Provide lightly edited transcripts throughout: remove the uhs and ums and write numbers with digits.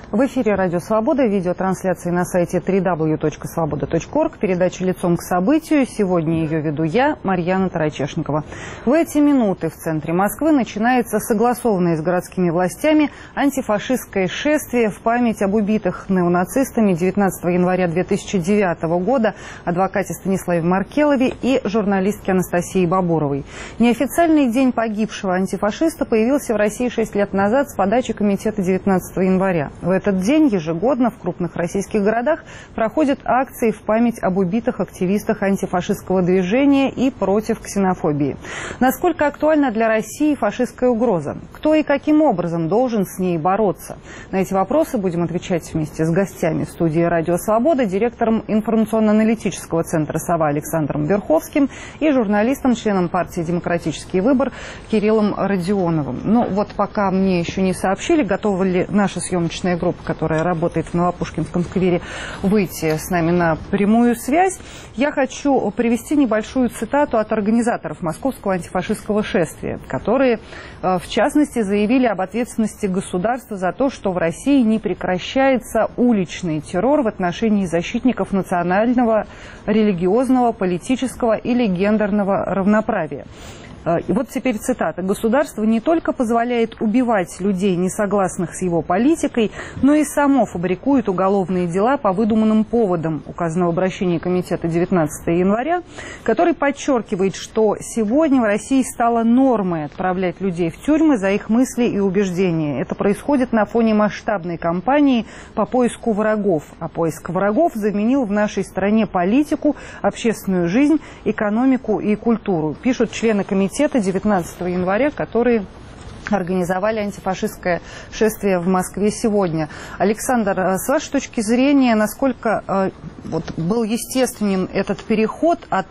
В эфире «Радио Свобода», видеотрансляции на сайте www.svoboda.org, передача «Лицом к событию». Сегодня ее веду я, Марьяна Тарачешникова. В эти минуты в центре Москвы начинается согласованное с городскими властями антифашистское шествие в память об убитых неонацистами 19 января 2009 года адвокате Станиславе Маркелове и журналистке Анастасии Бабуровой. Неофициальный день погибшего антифашиста появился в России 6 лет назад с подачи комитета 19 января. В этот день ежегодно в крупных российских городах проходят акции в память об убитых активистах антифашистского движения и против ксенофобии. Насколько актуальна для России фашистская угроза? Кто и каким образом должен с ней бороться? На эти вопросы будем отвечать вместе с гостями в студии «Радио Свобода», директором информационно-аналитического центра «Сова» Александром Верховским и журналистом, членом партии «Демократический выбор» Кириллом Родионовым. Ну вот пока мне еще не сообщили, готова ли наша съемочная группа, которая работает в Новопушкинском сквере, выйти с нами на прямую связь. Я хочу привести небольшую цитату от организаторов московского антифашистского шествия, которые, в частности, заявили об ответственности государства за то, что в России не прекращается уличный террор в отношении защитников национального, религиозного, политического или гендерного равноправия. И вот теперь цитата. «Государство не только позволяет убивать людей, не согласных с его политикой, но и само фабрикует уголовные дела по выдуманным поводам», указано в обращении комитета 19 января, который подчеркивает, что сегодня в России стало нормой отправлять людей в тюрьмы за их мысли и убеждения. Это происходит на фоне масштабной кампании по поиску врагов. А поиск врагов заменил в нашей стране политику, общественную жизнь, экономику и культуру, пишут члены комитета 19 января, которые организовали антифашистское шествие в Москве сегодня. Александр, с вашей точки зрения, насколько был естественен этот переход от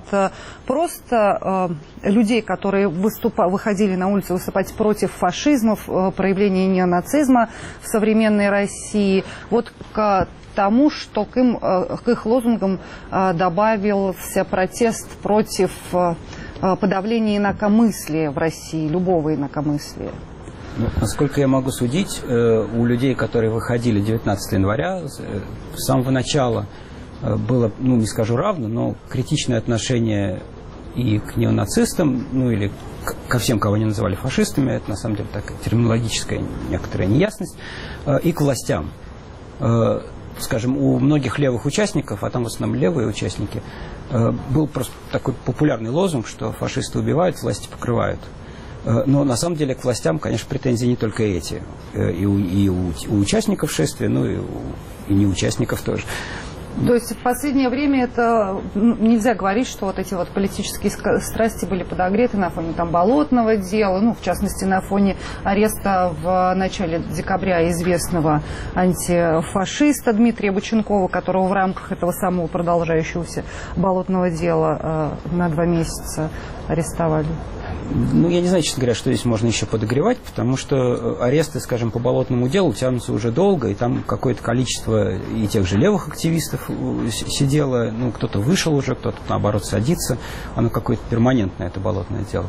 просто людей, которые выходили на улицу выступать против фашизмов, проявления неонацизма в современной России, вот к тому, что к их лозунгам добавился протест против подавления инакомыслия в России, любого инакомыслия? Насколько я могу судить, у людей, которые выходили 19 января, с самого начала было, не скажу равно, но критичное отношение и к неонацистам, или ко всем, кого они называли фашистами, это на самом деле такая терминологическая некоторая неясность, и к властям. Скажем, у многих левых участников, а там в основном левые участники, был просто такой популярный лозунг, что фашисты убивают, власти покрывают. Но на самом деле к властям, конечно, претензии не только эти. И у участников шествия, и не участников тоже. То есть в последнее время это нельзя говорить, что вот эти вот политические страсти были подогреты на фоне болотного дела, в частности на фоне ареста в начале декабря известного антифашиста Дмитрия Боченкова, которого в рамках этого самого продолжающегося болотного дела на 2 месяца арестовали. Я не знаю, честно говоря, что здесь можно еще подогревать, потому что аресты, скажем, по болотному делу тянутся уже долго, и там какое-то количество и тех же левых активистов сидело, кто-то вышел уже, кто-то, наоборот, садится, оно какое-то перманентное, это болотное дело.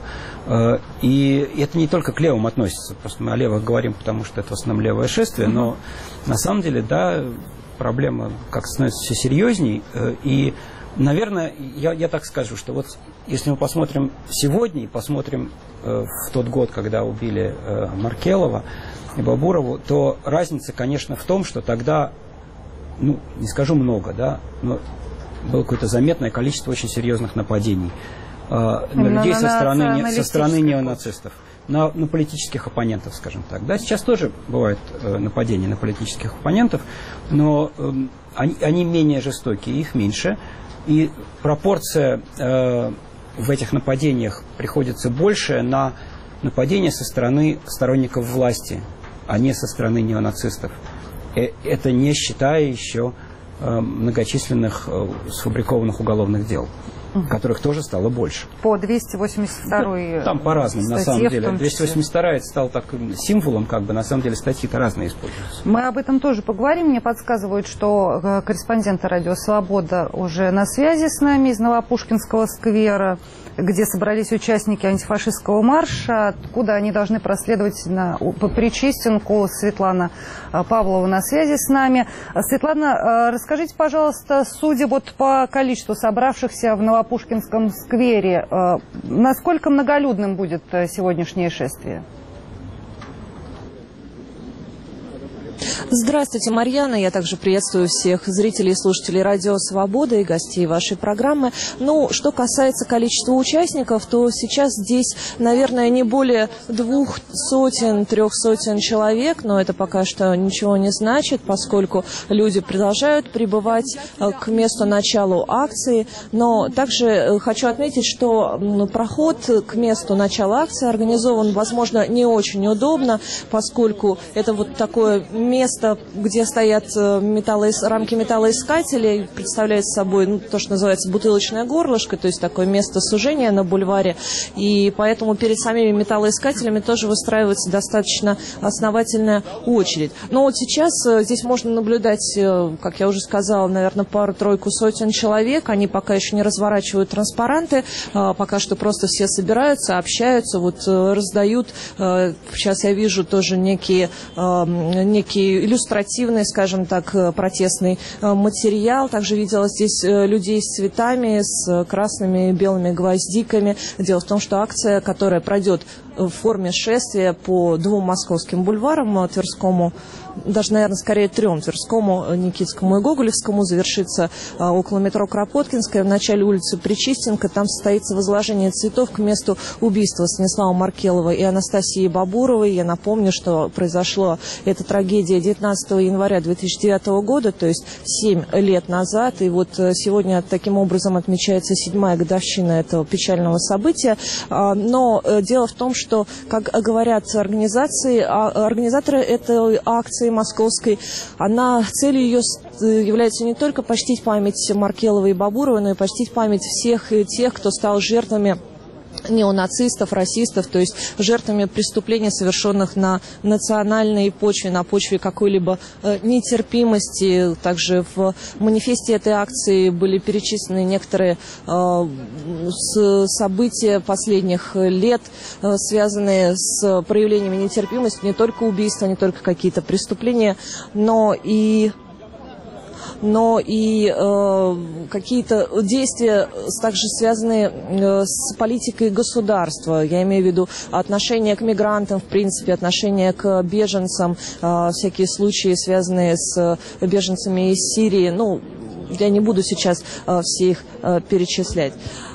И это не только к левым относится, просто мы о левых говорим, потому что это в основном левое шествие, но на самом деле, да, проблема как становится все серьезней, и наверное, я так скажу, что вот если мы посмотрим сегодня и посмотрим в тот год, когда убили Маркелова и Бабурову, то разница, конечно, в том, что тогда, не скажу много, да, но было какое-то заметное количество очень серьезных нападений на людей со стороны неонацистов, на политических оппонентов, скажем так. Да, сейчас тоже бывают нападения на политических оппонентов, но они менее жестокие, их меньше. И пропорция в этих нападениях приходится больше на нападения со стороны сторонников власти, а не со стороны неонацистов. Это не считая еще многочисленных сфабрикованных уголовных дел, которых тоже стало больше. По 282-й там по-разному, на самом деле. 282-я это стал таким символом, на самом деле статьи-то разные используются. Мы об этом тоже поговорим. Мне подсказывают, что корреспонденты «Радио Свобода» уже на связи с нами из Новопушкинского сквера. где собрались участники антифашистского марша, откуда они должны проследовать по Причистенку. Светлана Павлова на связи с нами. Светлана, расскажите, пожалуйста, судя вот по количеству собравшихся в Новопушкинском сквере, насколько многолюдным будет сегодняшнее шествие? Здравствуйте, Марьяна. Я также приветствую всех зрителей и слушателей Радио Свобода и гостей вашей программы. Ну, что касается количества участников, то сейчас здесь, наверное, не более 200-300 человек, но это пока что ничего не значит, поскольку люди продолжают прибывать к месту начала акции. Но также хочу отметить, что проход к месту начала акции организован, возможно, не очень удобно, поскольку это вот такое место, где стоят рамки металлоискателей, представляет собой то, что называется бутылочное горлышко, то есть такое место сужения на бульваре. И поэтому перед самими металлоискателями тоже выстраивается достаточно основательная очередь. Но вот сейчас здесь можно наблюдать, как я уже сказала, наверное, пару-тройку сотен человек. Они пока еще не разворачивают транспаранты, пока что просто все собираются, общаются, вот раздают. Сейчас я вижу тоже некий иллюстративный, скажем так, протестный материал. Также видела здесь людей с цветами, с красными и белыми гвоздиками. Дело в том, что акция, которая пройдет в форме шествия по 2 московским бульварам, Тверскому, даже, наверное, скорее 3, Тверскому, Никитскому и Гоголевскому, завершится около метро Кропоткинская, в начале улицы Причистенко. Там состоится возложение цветов к месту убийства Станислава Маркелова и Анастасии Бабуровой. Я напомню, что произошла эта трагедия 19 января 2009 года, то есть 7 лет назад. И вот сегодня таким образом отмечается 7-я годовщина этого печального события. Но дело в том, что, как говорят организаторы этой акции московской, целью ее является не только почтить память Маркеловой и Бабуровой, но и почтить память всех тех, кто стал жертвами неонацистов, расистов, то есть жертвами преступлений, совершенных на национальной почве, на почве какой-либо нетерпимости. Также в манифесте этой акции были перечислены некоторые события последних лет, связанные с проявлениями нетерпимости, не только убийства, не только какие-то преступления, но и какие-то действия, также связанные с политикой государства. Я имею в виду отношение к мигрантам, в принципе, отношение к беженцам, всякие случаи, связанные с беженцами из Сирии. Ну, я не буду сейчас все их перечислять.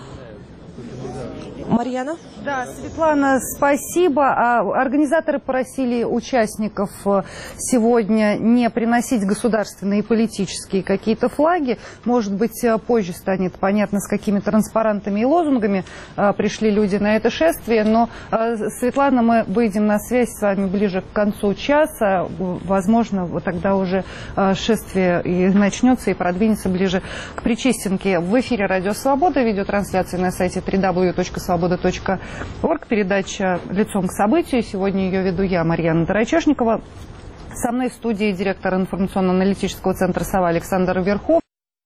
Марьяна? Да, Светлана, спасибо. Организаторы просили участников сегодня не приносить государственные и политические какие-то флаги. Может быть, позже станет понятно, с какими транспарантами и лозунгами пришли люди на это шествие. Но, Светлана, мы выйдем на связь с вами ближе к концу часа. Возможно, вот тогда уже шествие и начнется, и продвинется ближе к Причистенке. В эфире Радио Свобода, видеотрансляция на сайте www.svoboda.org. Передача «Лицом к событию». Сегодня ее веду я, Марьяна Тарачешникова. Со мной в студии директор информационно-аналитического центра «Сова» Александр Верхов.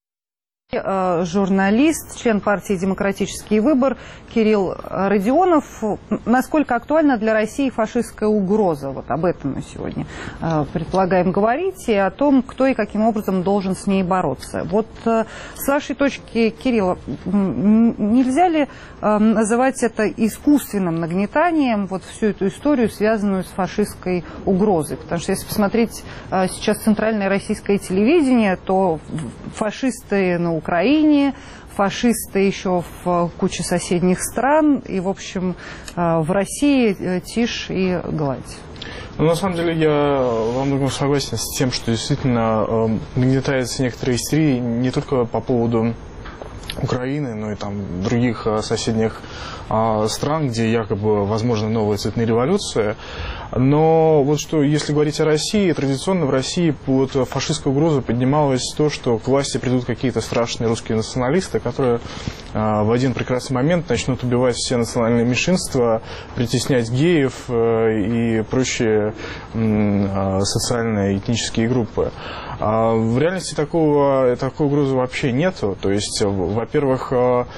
Журналист, член партии «Демократический выбор» Кирилл Родионов. Насколько актуальна для России фашистская угроза? Вот об этом мы сегодня предполагаем говорить, и о том, кто и каким образом должен с ней бороться. Вот с вашей точки, Кирилл, нельзя ли называть это искусственным нагнетанием, вот всю эту историю, связанную с фашистской угрозой? Потому что если посмотреть сейчас центральное российское телевидение, то фашисты на Украине, фашисты еще в куче соседних стран, и, в общем, в России тишь и гладь. Ну, на самом деле, я во многом согласен с тем, что действительно нагнетается некоторая истерия не только по поводу Украины, но и там других соседних стран, где якобы возможна новая цветная революция. Но вот что, если говорить о России, традиционно в России под фашистскую угрозу поднималось то, что к власти придут какие-то страшные русские националисты, которые в один прекрасный момент начнут убивать все национальные меньшинства, притеснять геев и прочие социальные этнические группы. В реальности такой угрозы вообще нету. То есть, во-первых,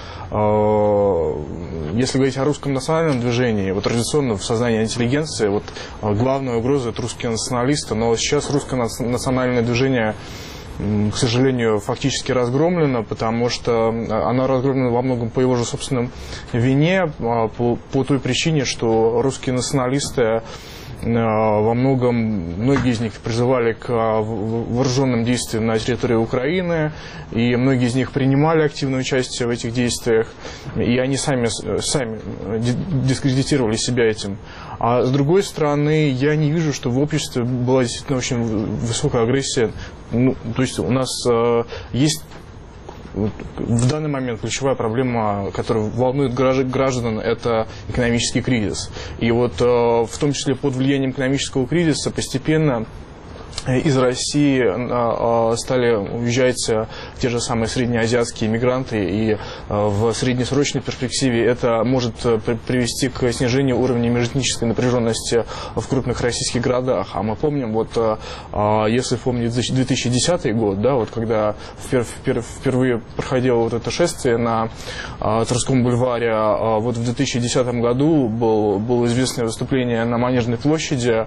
если говорить о русском национальном движении, вот традиционно в сознании интеллигенции вот главная угроза — это русские националисты, но сейчас русское национальное движение, к сожалению, фактически разгромлено, потому что оно разгромлено во многом по его же собственной вине, по той причине, что русские националисты во многом, многие из них призывали к вооруженным действиям на территории Украины, и многие из них принимали активное участие в этих действиях, и они сами дискредитировали себя этим. А с другой стороны, я не вижу, что в обществе была действительно очень высокая агрессия. Ну, то есть у нас есть в данный момент ключевая проблема, которая волнует граждан, это экономический кризис. И вот в том числе под влиянием экономического кризиса постепенно из России стали уезжать те же самые среднеазиатские мигранты, и в среднесрочной перспективе это может привести к снижению уровня межэтнической напряженности в крупных российских городах. А мы помним, вот если помнить 2010 год, да, вот когда впервые проходило вот это шествие на Тверском бульваре, вот в 2010 году было известное выступление на Манежной площади,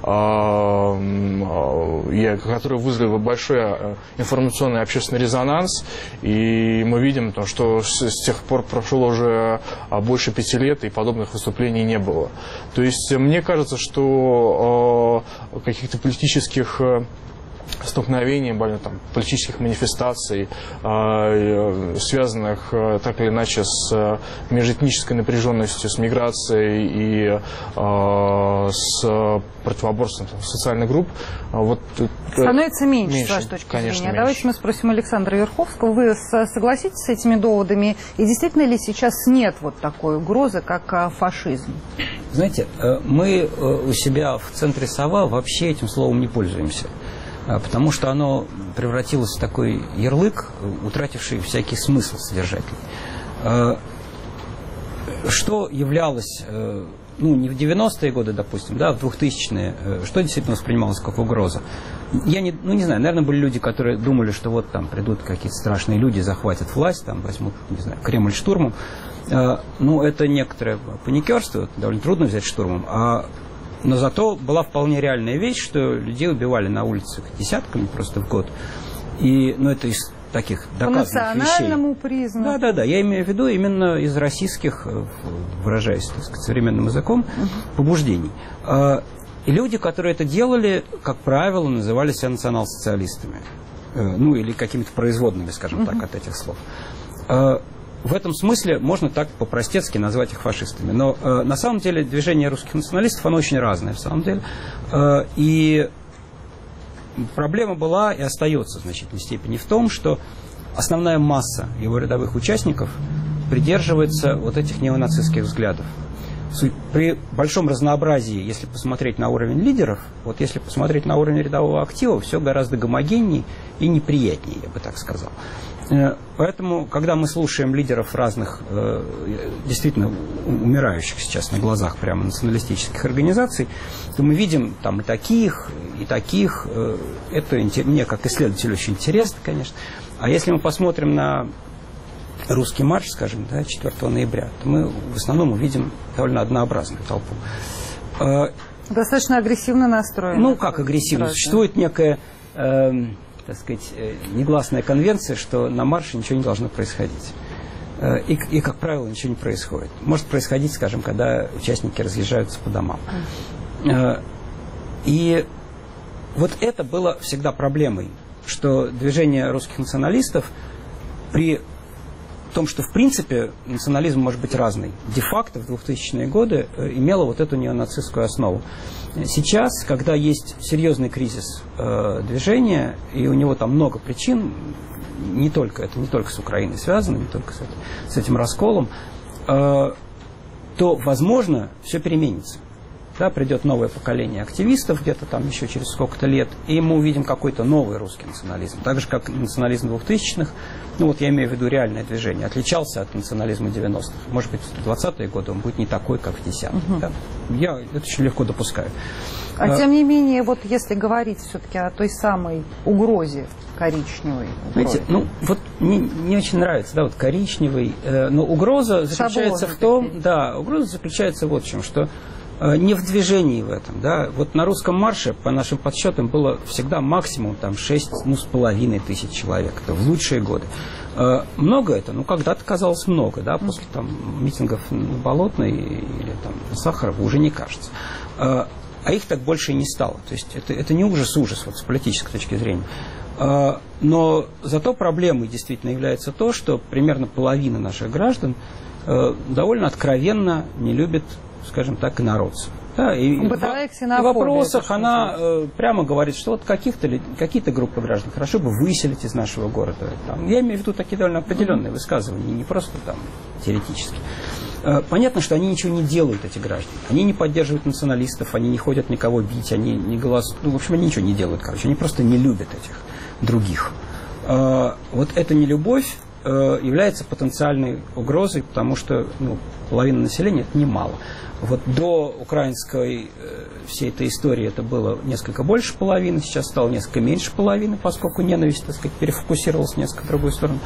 которые вызвали большой информационный общественный резонанс, и мы видим, что с тех пор прошло уже больше 5 лет, и подобных выступлений не было. То есть мне кажется, что каких-то политических столкновений, там, политических манифестаций, связанных так или иначе с межэтнической напряженностью, с миграцией и с противоборством социальных групп, вот, становится меньше, с вашей точки конечно, зрения. меньше. Давайте мы спросим Александра Верховского. Вы согласитесь с этими доводами? И действительно ли сейчас нет вот такой угрозы, как фашизм? Знаете, мы у себя в центре «Сова» вообще этим словом не пользуемся, потому что оно превратилось в такой ярлык, утративший всякий смысл содержательный. Что являлось, не в 90-е годы, допустим, да, в 2000-е, что действительно воспринималось как угроза? Я не знаю, наверное, были люди, которые думали, что вот там придут какие-то страшные люди, захватят власть, там возьмут, не знаю, Кремль штурмом. Это некоторое паникерство, довольно трудно взять штурмом, но зато была вполне реальная вещь, что людей убивали на улицах десятками просто в год. И, это из таких доказанных вещей. По национальному признаку. Да. Я имею в виду именно из российских, выражаясь, так сказать, современным языком, побуждений. И люди, которые это делали, как правило, называли себя национал-социалистами. Или какими-то производными, скажем так, от этих слов. В этом смысле можно так по-простецки назвать их фашистами. Но на самом деле движение русских националистов, оно очень разное, в самом деле. И проблема была и остается в значительной степени в том, что основная масса его рядовых участников придерживается вот этих неонацистских взглядов. При большом разнообразии, если посмотреть на уровень лидеров, вот если посмотреть на уровень рядового актива, все гораздо гомогеннее и неприятнее, я бы так сказал. Поэтому, когда мы слушаем лидеров разных, действительно умирающих сейчас на глазах прямо националистических организаций, то мы видим там и таких. Это мне, как исследователю, очень интересно, конечно. А если мы посмотрим на русский марш, скажем, 4 ноября, то мы в основном увидим довольно однообразную толпу. Достаточно агрессивно настроена. Как агрессивно? Существует некая, так сказать, негласная конвенция, что на марше ничего не должно происходить. И, как правило, ничего не происходит. Может происходить, скажем, когда участники разъезжаются по домам. И вот это было всегда проблемой, что движение русских националистов при том, что, в принципе, национализм может быть разный, де-факто в 2000-е годы имело вот эту неонацистскую основу. Сейчас, когда есть серьезный кризис движения, и у него там много причин, это не только с Украиной связано, не только с этим расколом, то, возможно, все переменится. Да, придет новое поколение активистов где-то там еще через сколько-то лет, и мы увидим какой-то новый русский национализм. Так же, как национализм 2000-х, ну вот я имею в виду реальное движение, отличался от национализма 90-х. Может быть, в 20-е годы он будет не такой, как в 10-х. Да? Я это очень легко допускаю. А тем не менее, вот если говорить все-таки о той самой угрозе коричневой. Знаете, ну вот мне не очень нравится, да, вот коричневый, но угроза заключается в том, да, угроза заключается вот в чем, что не в движении в этом, да, вот на русском марше, по нашим подсчетам, было всегда максимум там 6,5 тысяч человек, это в лучшие годы. Много это, ну когда-то казалось много, да, после там митингов на Болотной или там на Сахарова уже не кажется. А их так больше и не стало, то есть это не ужас вот с политической точки зрения. Но зато проблемой действительно является то, что примерно половина наших граждан довольно откровенно не любит, скажем так, инородцев. Да, и в вопросах она прямо говорит, что вот какие-то группы граждан хорошо бы выселить из нашего города. Там, я имею в виду такие довольно определенные высказывания, не просто там теоретически. Понятно, что они ничего не делают, эти граждане. Они не поддерживают националистов, они не ходят никого бить, они не голосуют. Ну, в общем, они ничего не делают, короче. Они просто не любят этих других. Вот эта нелюбовь является потенциальной угрозой, потому что половина населения – это немало. Вот до украинской всей этой истории это было несколько больше половины, сейчас стало несколько меньше половины, поскольку ненависть, так сказать, перефокусировалась в несколько другую сторону.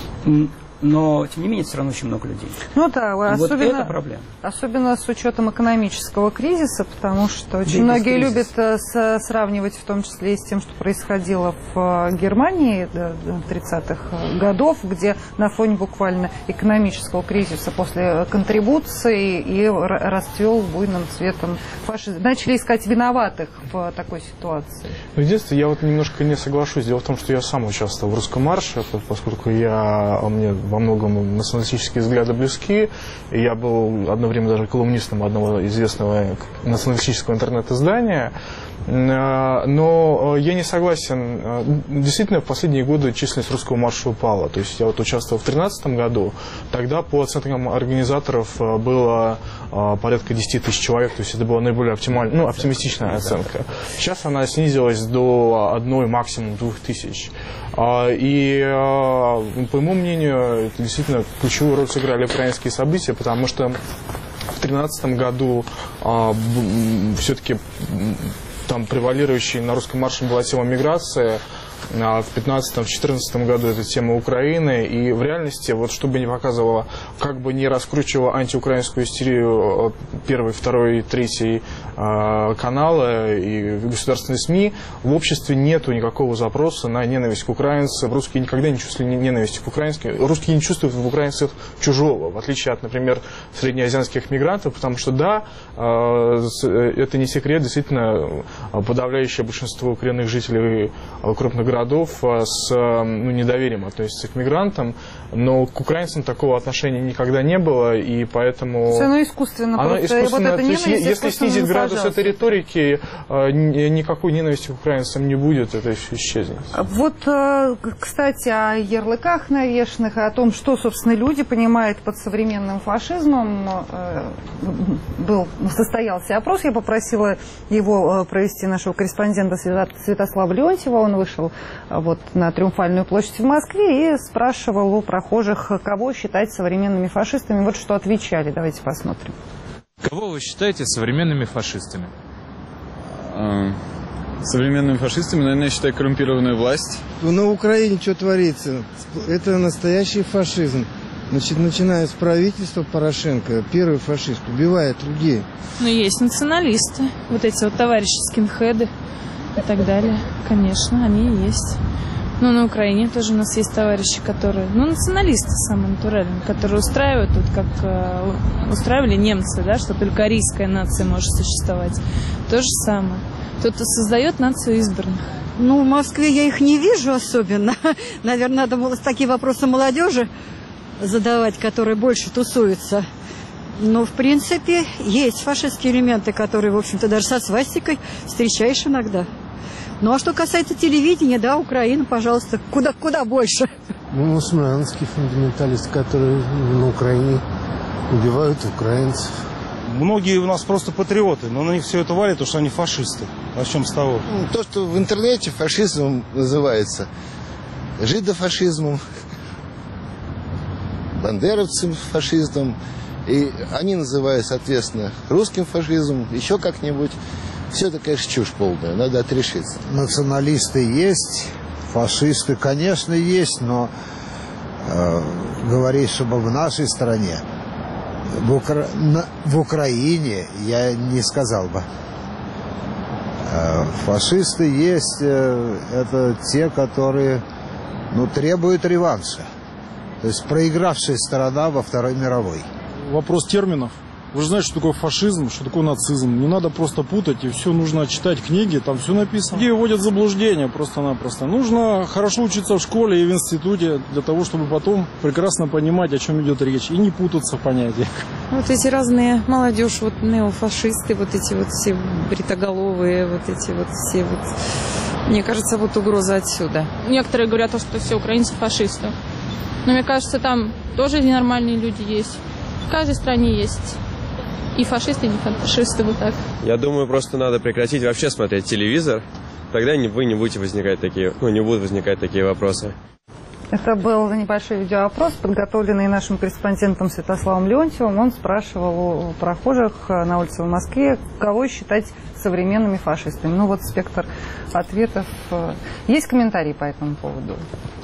Но, тем не менее, все равно очень много людей. Ну да, вот это проблема. Особенно с учетом экономического кризиса, потому что очень многие любят сравнивать, в том числе и с тем, что происходило в Германии 30-х годов, где на фоне буквально экономического кризиса после контрибуции и расцвел буйным цветом фашизм. Начали искать виноватых в такой ситуации. Ну, единственное, я вот немножко не соглашусь. Дело в том, что я сам участвовал в русском марше, поскольку мне во многом националистические взгляды близки. Я был одно время даже колумнистом одного известного националистического интернет-издания. Но я не согласен. Действительно, в последние годы численность русского марша упала. То есть я вот участвовал в 2013 году. Тогда по оценкам организаторов было порядка 10 тысяч человек. То есть это была наиболее оптимистичная оценка. Сейчас она снизилась до 1, максимум 2 тысяч. И, по моему мнению, это действительно ключевую роль сыграли украинские события, потому что в 2013 году все-таки там превалирующей на русском марше была тема миграции, а в 2015-2014 году это тема Украины. И в реальности, вот что бы ни показывало, как бы ни раскручивала антиукраинскую истерию первый, второй, третий каналы и государственные СМИ, в обществе нету никакого запроса на ненависть к украинцам. Русские никогда не чувствовали ненависти к украинским. Русские не чувствуют в украинцах чужого, в отличие от, например, среднеазиатских мигрантов, потому что, да, это не секрет, действительно, подавляющее большинство коренных жителей крупных городов с недоверием относятся к мигрантам, но к украинцам такого отношения никогда не было, и поэтому... Оно искусственно. Если снизить градус этой риторики, никакой ненависти к украинцам не будет, это все исчезнет. Вот, кстати, о ярлыках навешанных, о том, что, собственно, люди понимают под современным фашизмом. Состоялся опрос, я попросила его провести нашего корреспондента Святослава Леонтьева, он вышел на Триумфальную площадь в Москве и спрашивал у прохожих, кого считать современными фашистами. Вот что отвечали, давайте посмотрим. Кого вы считаете современными фашистами? Современными фашистами, наверное, я считаю коррумпированную власть. На Украине что творится? Это настоящий фашизм. Значит, начиная с правительства Порошенко, первый фашист убивает людей. Ну, есть националисты, вот эти вот товарищи скинхеды и так далее. Конечно, они и есть. Ну, на Украине тоже у нас есть товарищи, которые, националисты самые натуральные, которые устраивают, тут как устраивали немцы, да, что только арийская нация может существовать. То же самое. Кто-то создает нацию избранных. В Москве я их не вижу особенно. Наверное, надо было такие вопросы молодежи задавать, которые больше тусуются. Но, в принципе, есть фашистские элементы, которые, в общем-то, даже со свастикой встречаешь иногда. Ну, а что касается телевидения, да, Украина, пожалуйста, куда больше. Мусульманские фундаменталисты, которые на Украине убивают украинцев. Многие у нас просто патриоты, но на них все это валит, потому что они фашисты. О чем с того? То, что в интернете фашизмом называется, жидофашизмом, бандеровцем фашизмом, и они называют, соответственно, русским фашизмом, еще как-нибудь. Все это, конечно, чушь полная, надо отрешиться. Националисты есть, фашисты, конечно, есть, но говорить, чтобы в нашей стране, в Украине, я не сказал бы. Фашисты есть, это те, которые требуют реванша. То есть проигравшая сторона во Второй мировой. Вопрос терминов. Вы же знаете, что такое фашизм, что такое нацизм. Не надо просто путать, и все нужно читать книги, там все написано. Людей вводят в заблуждение просто-напросто. Нужно хорошо учиться в школе и в институте, для того, чтобы потом прекрасно понимать, о чем идет речь, и не путаться в понятиях. Вот эти разные молодежь, вот неофашисты, вот эти вот все бритоголовые, вот эти вот все вот... Мне кажется, вот угроза отсюда. Некоторые говорят, что все украинцы фашисты. Но мне кажется, там тоже ненормальные люди есть. В каждой стране есть. И фашисты, и не фашисты, вот так. Я думаю, просто надо прекратить вообще смотреть телевизор. Тогда вы не будете возникать такие, не будут возникать такие вопросы. Это был небольшой видеоопрос, подготовленный нашим корреспондентом Святославом Леонтьевым. Он спрашивал у прохожих на улице в Москве, кого считать современными фашистами. Ну вот спектр ответов. Есть комментарии по этому поводу?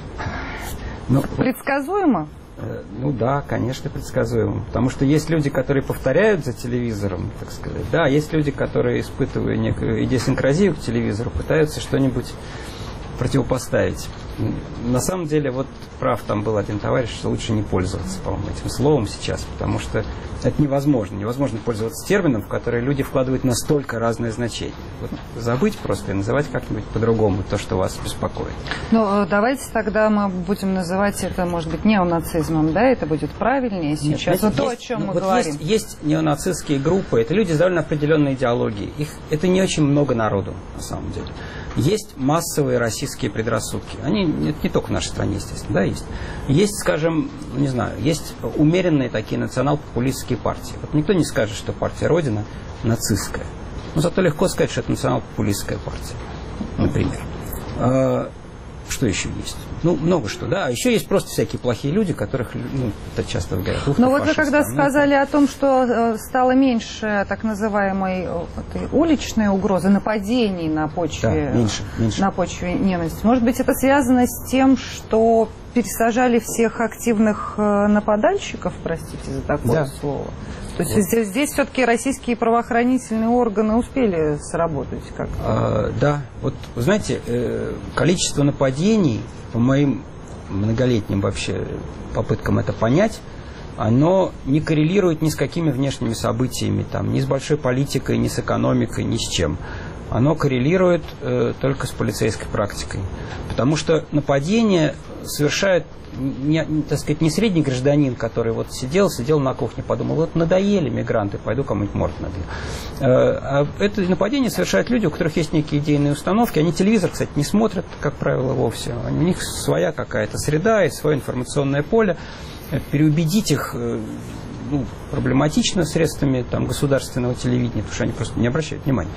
Предсказуемо? Ну да, конечно, предсказуемо. Потому что есть люди, которые повторяют за телевизором, так сказать. Да, есть люди, которые, испытывая некую идиосинкразию к телевизору, пытаются что-нибудь противопоставить. На самом деле, вот прав там был один товарищ, что лучше не пользоваться, по-моему, этим словом сейчас, потому что это невозможно. Невозможно пользоваться термином, в который люди вкладывают настолько разные значения. Вот забыть просто и называть как-нибудь по-другому то, что вас беспокоит. Ну, давайте тогда мы будем называть это, может быть, неонацизмом, да? Это будет правильнее сейчас. Нет, то, о чем мы говорим. Есть неонацистские группы, это люди с довольно определенной идеологией. Это не очень много народу, на самом деле. Есть массовые российские предрассудки. Они не только в нашей стране, естественно, да, есть. Есть, скажем, не знаю, есть умеренные такие национал-популистские партии. Вот никто не скажет, что партия Родина нацистская. Но зато легко сказать, что это национал-популистская партия, например. Что еще есть? Ну, много что, да. А еще есть просто всякие плохие люди, которых, это часто говорят. Но вот вы когда сказали о том, что стало меньше так называемой уличной угрозы, нападений на почве, меньше. На почве ненависти, может быть, это связано с тем, что пересажали всех активных нападальщиков, простите за такое слово? То есть здесь все-таки российские правоохранительные органы успели сработать как-то? Да. Вот, вы знаете, количество нападений, по моим многолетним вообще попыткам это понять, оно не коррелирует ни с какими внешними событиями, там, ни с большой политикой, ни с экономикой, ни с чем. Оно коррелирует только с полицейской практикой. Потому что нападение совершает не средний гражданин, который вот сидел на кухне, подумал, вот надоели мигранты, пойду кому-нибудь морду набью. А это нападение совершают люди, у которых есть некие идейные установки. Они телевизор, кстати, не смотрят, как правило, вовсе. У них своя какая-то среда и свое информационное поле. Переубедить их проблематично средствами государственного телевидения, потому что они просто не обращают внимания.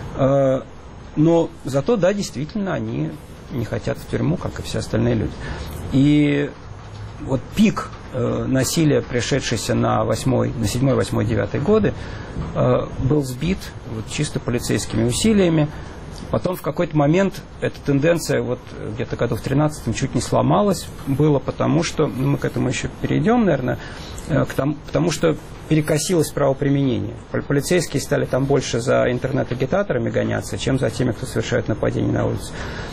Но зато, да, действительно, они не хотят в тюрьму, как и все остальные люди. И вот пик насилия, пришедшийся на 7, 8, 9 годы, был сбит чисто полицейскими усилиями. Потом в какой-то момент эта тенденция где-то году в 13-м чуть не сломалась. Было потому, что, мы к этому еще перейдем, наверное, потому что перекосилось правоприменение. Полицейские стали там больше за интернет-агитаторами гоняться, чем за теми, кто совершает нападения на улице.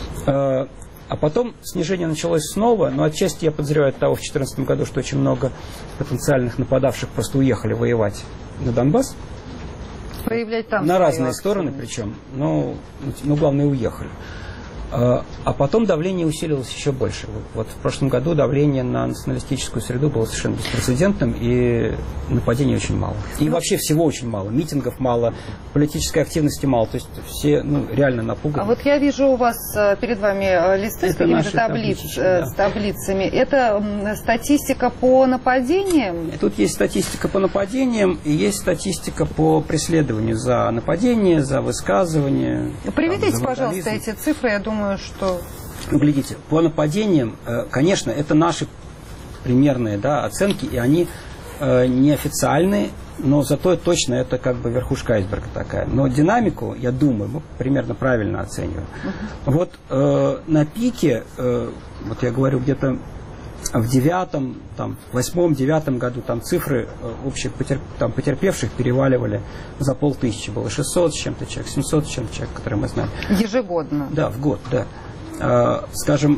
А потом снижение началось снова, но отчасти я подозреваю от того в 2014 году, что очень много потенциальных нападавших просто уехали воевать на Донбасс. Проявлять там на разные стороны причем, но главное уехали. А потом давление усилилось еще больше. Вот в прошлом году давление на националистическую среду было совершенно беспрецедентным, и нападений очень мало. И вообще всего очень мало. Митингов мало, политической активности мало. То есть все реально напуганы. А вот я вижу у вас перед вами листы с какими-то таблицами. Это статистика по нападениям? Тут есть статистика по нападениям и есть статистика по преследованию за нападение, за высказывание. Приведите, пожалуйста, эти цифры, я думаю, что... Глядите, по нападениям, конечно, это наши примерные оценки, и они неофициальные, но зато точно это как бы верхушка айсберга такая. Но динамику, я думаю, мы примерно правильно оцениваем. Вот на пике, вот я говорю, где-то в 9-м, там, 8-9 году там цифры общих потерпевших переваливали за 500. Было 600 с чем-то человек, 700 с чем-то человек, которые мы знаем. Ежегодно? Да, в год, да. Скажем,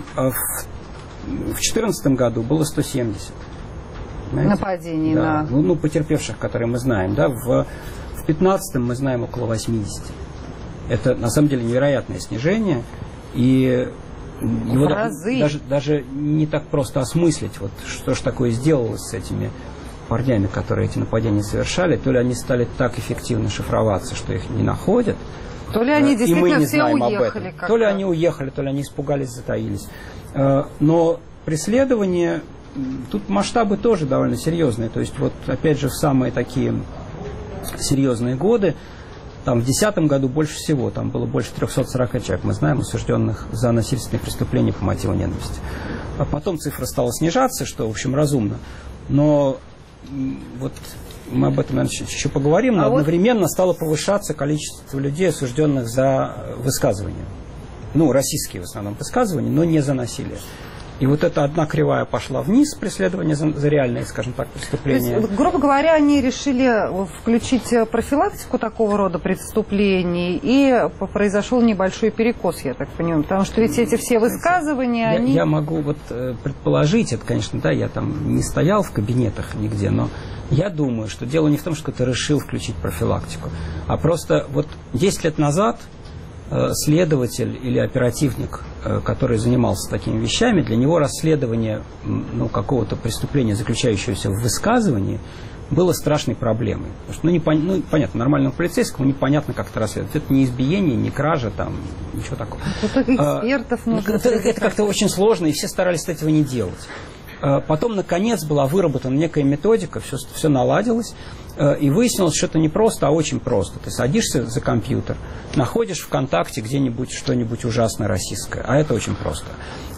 в 2014 году было 170. Понимаете? Нападений да. на... Ну, потерпевших, которые мы знаем. Да? В 2015 мы знаем около 80. Это, на самом деле, невероятное снижение. И его даже не так просто осмыслить, вот, что же такое сделалось с этими парнями, которые эти нападения совершали. То ли они стали так эффективно шифроваться, что их не находят, то ли они действительно все уехали. То ли они уехали, то ли они испугались, затаились. Но преследование, тут масштабы тоже довольно серьезные. То есть, вот опять же, в самые такие серьезные годы, там в 2010 году больше всего, там было больше 340 человек, мы знаем, осужденных за насильственные преступления по мотиву ненависти. А потом цифра стала снижаться, что, в общем, разумно. Но вот мы об этом, наверное, еще поговорим, но одновременно стало повышаться количество людей, осужденных за высказывания. Ну, российские в основном высказывания, но не за насилие. И вот эта одна кривая пошла вниз, преследование за реальные, скажем так, преступления. То есть, грубо говоря, они решили включить профилактику такого рода преступлений, и произошел небольшой перекос, я так понимаю. Потому что ведь эти все высказывания, они... Я могу вот предположить, это, конечно, да, я там не стоял в кабинетах нигде, но я думаю, что дело не в том, что кто-то решил включить профилактику, а просто вот 10 лет назад следователь или оперативник, который занимался такими вещами, для него расследование какого-то преступления, заключающегося в высказывании, было страшной проблемой. Потому что, понятно, нормальному полицейскому непонятно, как это расследовать. Это не избиение, не кража, там, ничего такого. Тут экспертов нужно. Это как-то очень сложно, и все старались этого не делать. Потом, наконец, была выработана некая методика, все наладилось, и выяснилось, что это не просто, а очень просто. Ты садишься за компьютер, находишь ВКонтакте где-нибудь что-нибудь ужасное российское, а это очень просто.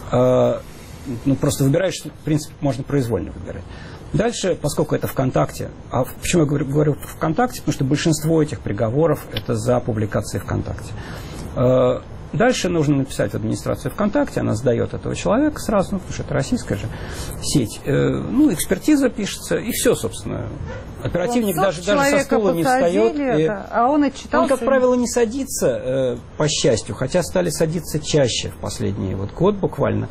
Просто выбираешь, в принципе, можно произвольно выбирать. Дальше, поскольку это ВКонтакте, а почему я говорю ВКонтакте? Потому что большинство этих приговоров это за публикации ВКонтакте. Дальше нужно написать в администрацию ВКонтакте, она сдает этого человека сразу, потому что это российская же сеть. Экспертиза пишется, и все, собственно. Оперативник даже со стула не встает. А он отчитался. Он, как правило, не садится, по счастью, хотя стали садиться чаще в последний год буквально.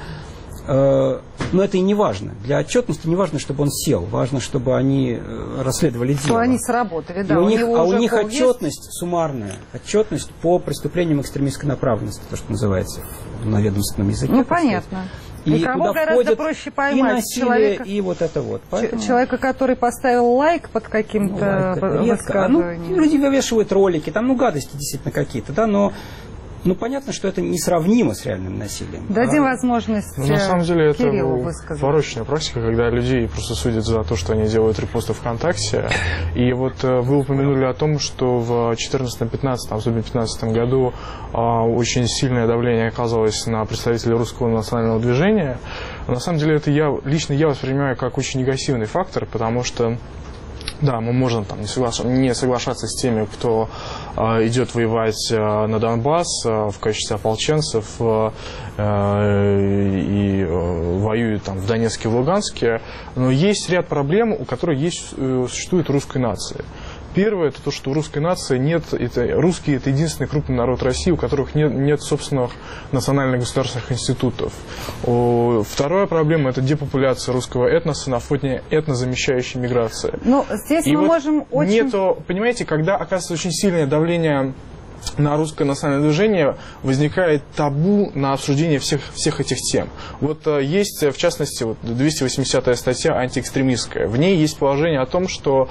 Но это и не важно. Для отчетности не важно, чтобы он сел. Важно, чтобы они расследовали дело. Что они сработали, да. У них отчетность суммарная. Отчетность по преступлениям экстремистской направленности, то, что называется на ведомственном языке. Ну, понятно. И кого гораздо проще поймать? И насилие, человека, и вот это вот. Поэтому... Человека, который поставил лайк под каким-то высказыванием. Люди вывешивают ролики, там, гадости действительно какие-то, да, но... понятно, что это несравнимо с реальным насилием. Дадим возможность на самом деле это высказать. Порочная практика, когда людей просто судят за то, что они делают репосты ВКонтакте. И вот вы упомянули о том, что в 2014-2015, особенно в 2015 году, очень сильное давление оказалось на представителей русского национального движения. На самом деле это лично я воспринимаю как очень негативный фактор, потому что да, мы можем там не соглашаться с теми, кто идет воевать на Донбасс в качестве ополченцев и воюет там в Донецке, в Луганске, но есть ряд проблем, у которых существует русская нация. Первое, это то, что у русской нации нет, русские это единственный крупный народ России, у которых нет собственных национальных государственных институтов. Вторая проблема – это депопуляция русского этноса на фоне этнозамещающей миграции. Ну, здесь мы можем очень... Понимаете, когда оказывается очень сильное давление на русское национальное движение возникает табу на обсуждение всех этих тем. Вот есть, в частности, 280-я статья антиэкстремистская. В ней есть положение о том, что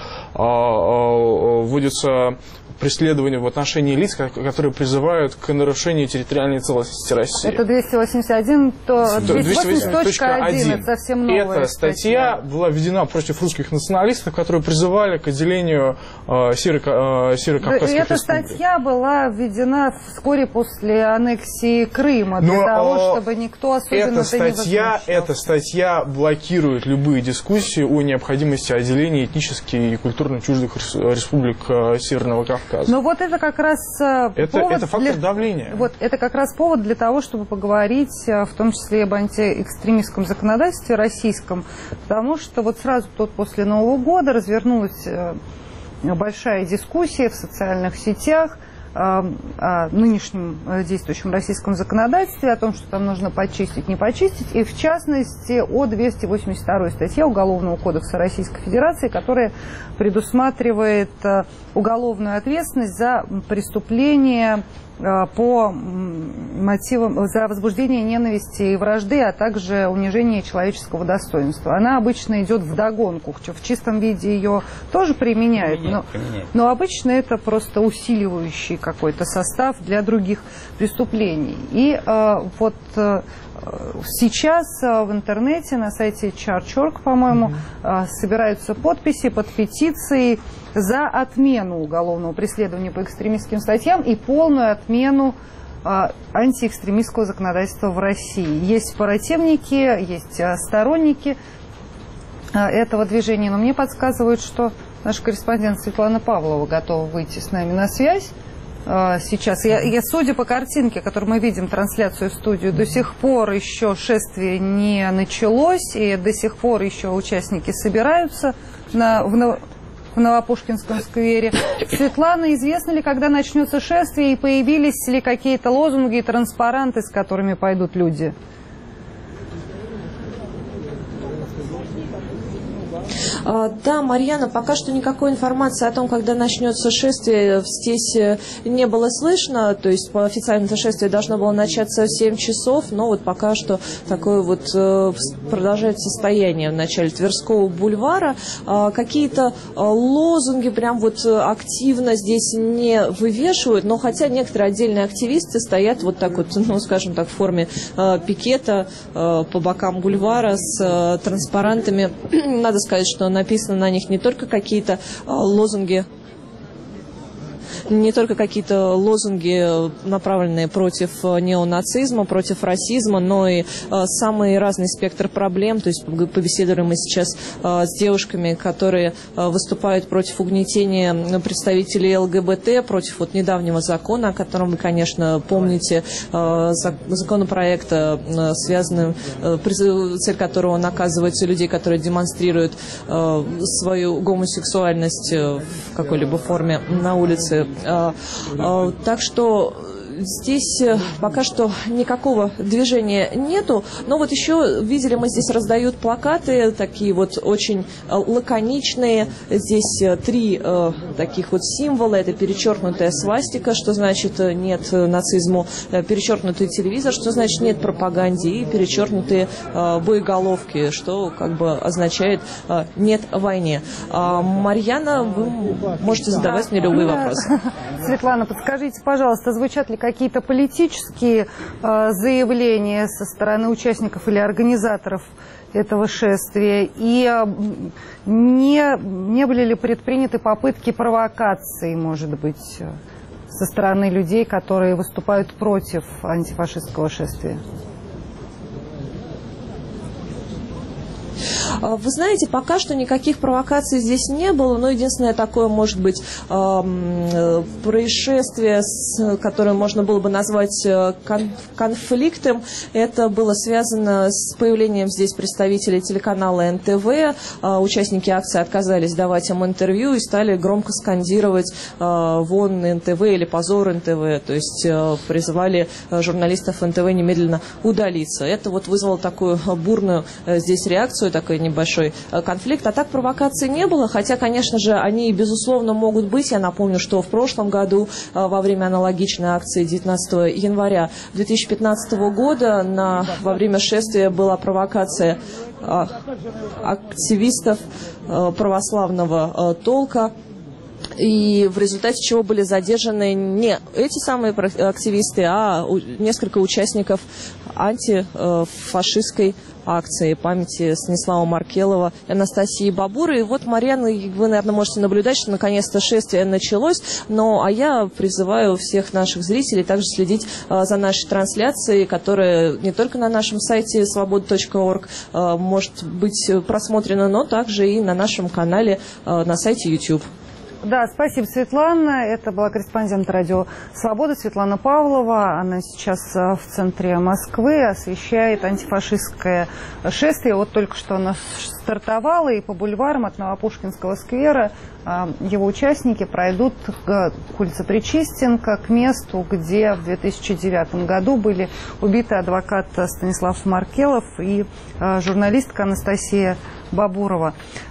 вводится преследование в отношении лиц, которые призывают к нарушению территориальной целостности России. Это 281, то 280.1, это совсем новая Эта статья была введена против русских националистов, которые призывали к отделению Северо-Кавказских Эта статья была введена вскоре после аннексии Крыма, для того, чтобы никто особенно не возмущался. Эта статья блокирует любые дискуссии о необходимости отделения этнически и культурно чуждых республик Северного Кавказа. Но вот это как раз это фактор давления. Вот это как раз повод для того, чтобы поговорить, в том числе об антиэкстремистском законодательстве российском, потому что вот сразу после Нового года развернулась большая дискуссия в социальных сетях о нынешнем действующем российском законодательстве, о том, что там нужно почистить, не почистить, и в частности о 282 статье Уголовного кодекса Российской Федерации, которая предусматривает уголовную ответственность за преступление по мотивам, за возбуждение ненависти и вражды, а также унижение человеческого достоинства. Она обычно идет вдогонку. В чистом виде ее тоже применяют, но обычно это просто усиливающий какой-то состав для других преступлений. И вот сейчас в интернете на сайте Charge.org, по-моему, собираются подписи под петицией за отмену уголовного преследования по экстремистским статьям и полную отмену антиэкстремистского законодательства в России. Есть противники, есть сторонники этого движения, но мне подсказывают, что наш корреспондент Светлана Павлова готова выйти с нами на связь. Сейчас. Я, судя по картинке, которую мы видим, трансляцию в студию, до сих пор еще шествие не началось, и до сих пор еще участники собираются в Новопушкинском сквере. Светлана, известно ли, когда начнется шествие, и появились ли какие-то лозунги и транспаранты, с которыми пойдут люди? Да, Марьяна, пока что никакой информации о том, когда начнется шествие, здесь не было слышно. То есть по официальному шествие должно было начаться в 7 часов, но вот пока что такое вот продолжается состояние в начале Тверского бульвара. Какие-то лозунги прям вот активно здесь не вывешивают, но хотя некоторые отдельные активисты стоят вот так вот, ну, скажем так, в форме пикета по бокам бульвара с транспарантами. Надо сказать, что написано на них не только какие-то лозунги, направленные против неонацизма, против расизма, но и самый разный спектр проблем. То есть побеседуем мы сейчас с девушками, которые выступают против угнетения представителей ЛГБТ, против вот недавнего закона, о котором вы, конечно, помните, законопроекта, связанный, цель которого наказывает людей, которые демонстрируют свою гомосексуальность в какой-либо форме на улице. Так что здесь пока что никакого движения нету, но вот еще видели мы здесь раздают плакаты, такие вот очень лаконичные. Здесь 3 таких вот символа. Это перечеркнутая свастика, что значит нет нацизму, перечеркнутый телевизор, что значит нет пропаганде, и перечеркнутые боеголовки, что как бы означает нет войне. Марьяна, вы можете задавать мне любые вопросы. Светлана, подскажите, пожалуйста, звучат ли какие-то политические заявления со стороны участников или организаторов этого шествия? И не были ли предприняты попытки провокации, может быть, со стороны людей, которые выступают против антифашистского шествия? Вы знаете, пока что никаких провокаций здесь не было, но единственное такое, может быть, происшествие, которое можно было бы назвать конфликтом, это было связано с появлением здесь представителей телеканала НТВ. Участники акции отказались давать им интервью и стали громко скандировать «Вон НТВ» или «Позор НТВ», то есть призывали журналистов НТВ немедленно удалиться. Это вот вызвало такую бурную здесь реакцию, такое такой небольшой конфликт. А так провокаций не было, хотя, конечно же, они, безусловно, могут быть. Я напомню, что в прошлом году во время аналогичной акции 19 января 2015 года во время шествия была провокация активистов православного толка, и в результате чего были задержаны не эти самые активисты, а несколько участников антифашистской акции памяти Станислава Маркелова и Анастасии Бабуры. И вот, Марьяна, вы, наверное, можете наблюдать, что наконец-то шествие началось. А я призываю всех наших зрителей также следить за нашей трансляцией, которая не только на нашем сайте свобода.орг может быть просмотрена, но также и на нашем канале на сайте YouTube. Да, спасибо, Светлана. Это была корреспондент радио «Свобода» Светлана Павлова. Она сейчас в центре Москвы освещает антифашистское шествие. Вот только что она стартовала, и по бульварам от Новопушкинского сквера его участники пройдут к улице Причистенко, к месту, где в 2009 году были убиты адвокат Станислав Маркелов и журналистка Анастасия Бабурова.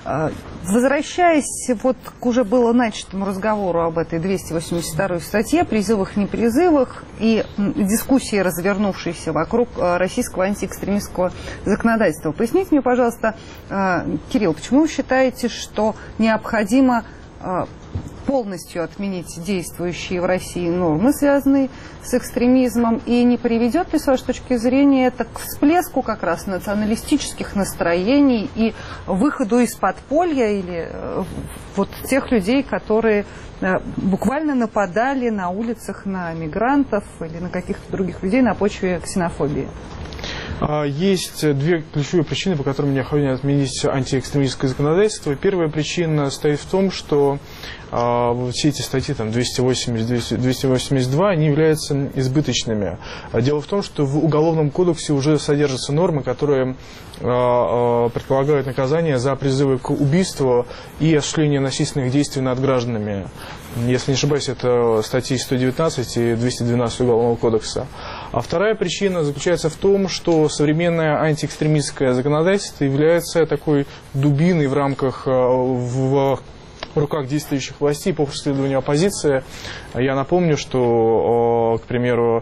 Возвращаясь к уже было начатому разговору об этой 282-й статье, призывах, непризывах и дискуссии, развернувшейся вокруг российского антиэкстремистского законодательства. Поясните мне, пожалуйста, Кирилл, почему вы считаете, что необходимо полностью отменить действующие в России нормы, связанные с экстремизмом, и не приведет ли, с вашей точки зрения, это к всплеску как раз националистических настроений и выходу из подполья или вот тех людей, которые буквально нападали на улицах на мигрантов или на каких-то других людей на почве ксенофобии? Есть две ключевые причины, по которым необходимо отменить антиэкстремистское законодательство. Первая причина стоит в том, что все эти статьи, там, 280, 282, они являются избыточными. Дело в том, что в Уголовном кодексе уже содержатся нормы, которые предполагают наказание за призывы к убийству и осуществление насильственных действий над гражданами. Если не ошибаюсь, это статьи 119 и 212 Уголовного кодекса. А вторая причина заключается в том, что современное антиэкстремистское законодательство является такой дубиной в рамках в руках действующих властей по преследованию оппозиции. Я напомню, что, к примеру,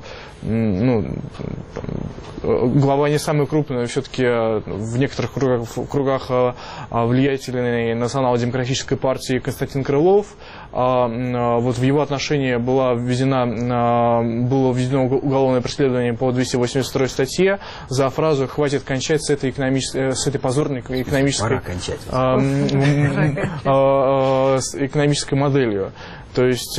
глава не самый крупный, все-таки в некоторых кругах влиятельной национал-демократической партии Константин Крылов, вот в его отношении было введено уголовное преследование по 282 статье за фразу «хватит кончать с этой позорной экономической моделью». То есть